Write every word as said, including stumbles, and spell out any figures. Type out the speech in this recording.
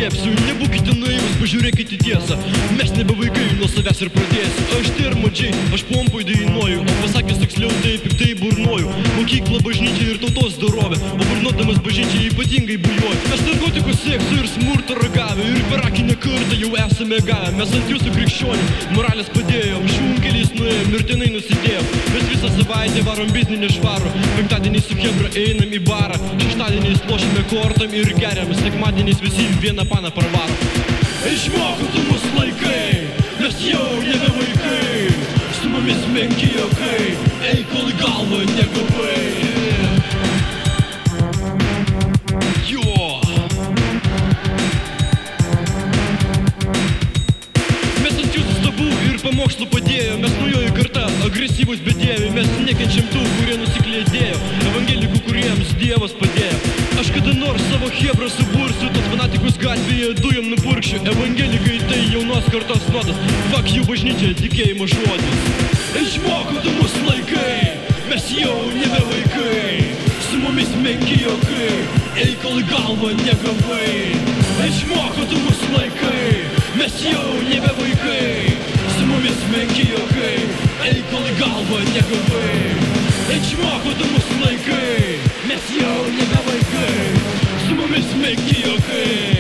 neslėpsiu, nebūkite naivus, pažiūrėkite tiesą. Mes nebe vaikai, nuo savęs ir pradėsiu. Aš termadžiai, aš pompoj dainuoju, o pasakęs tiksliau tai piktai burnoju. Mokykla, bažnyčia ir tautos dorovė, o burnodamas bažnyčia ypatingai bujuoju. Mes narkotikų seksu ir smurto ragavę, ir per akinę kartą jau esame gavę. Mes ant jūsų krikščionių moralės padėjom, šunkeliais nuėjom, mirtinai nusidėjom. Mes visą savaitę varom biznį nešvarų, penktadienį su chebra einam į barą, šeštadieniais lošime kortom ir geriam, sekmadieniais visi vieną paną parvarom. Išmoko tu mus laikai, mes jau nebe vaikai, su mumis menki juokai, eik kol į galvą negavai. Pamokslų padėjo, mes naujoji karta, agresyvus bedieviai, mes nekenčiam tų, kurie nusiklėdėjo, evangelikų, kuriems Dievas padėjo. Aš kada nors savo hebrą subursiu, tos fanatikus gatvėje dujom nupurkšiu, evangelikai tai jaunos kartos nuodas, fuck jų bažnyčia, tikėjimo žodis. Išmoko tu mus laikai, mes jau nebe vaikai, su mumis menki juokai, eik kol į galvą negavai. Išmoko tu mus laikai, mes jau nebe vaikai, su mumis menki juokai, eik kol į galvą negavai. Išmoko tu mus laikai, mes jau nebe vaikai, su mumis menki juokai.